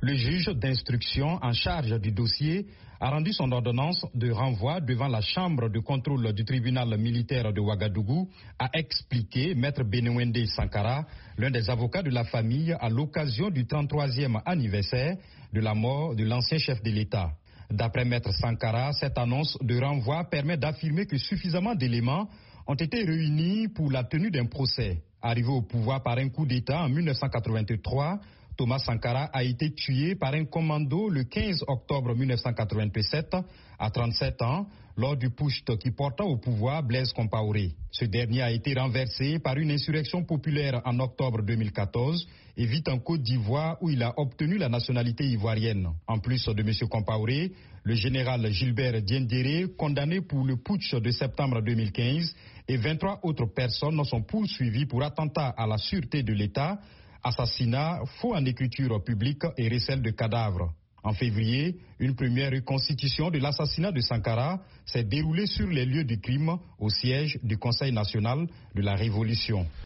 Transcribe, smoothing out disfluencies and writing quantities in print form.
Le juge d'instruction en charge du dossier a rendu son ordonnance de renvoi devant la chambre de contrôle du tribunal militaire de Ouagadougou, a expliqué Maître Benewende Sankara, l'un des avocats de la famille, à l'occasion du 33e anniversaire de la mort de l'ancien chef de l'État. D'après Maître Sankara, cette annonce de renvoi permet d'affirmer que suffisamment d'éléments ont été réunis pour la tenue d'un procès. Arrivé au pouvoir par un coup d'État en 1983, Thomas Sankara a été tué par un commando le 15 octobre 1987 à 37 ans lors du putsch qui porta au pouvoir Blaise Compaoré. Ce dernier a été renversé par une insurrection populaire en octobre 2014 et vit en Côte d'Ivoire où il a obtenu la nationalité ivoirienne. En plus de M. Compaoré, le général Gilbert Diendéré, condamné pour le putsch de septembre 2015, et 23 autres personnes sont poursuivies pour attentat à la sûreté de l'État, assassinat, faux en écriture publique et recel de cadavres. En février, une première reconstitution de l'assassinat de Sankara s'est déroulée sur les lieux du crime au siège du Conseil national de la Révolution.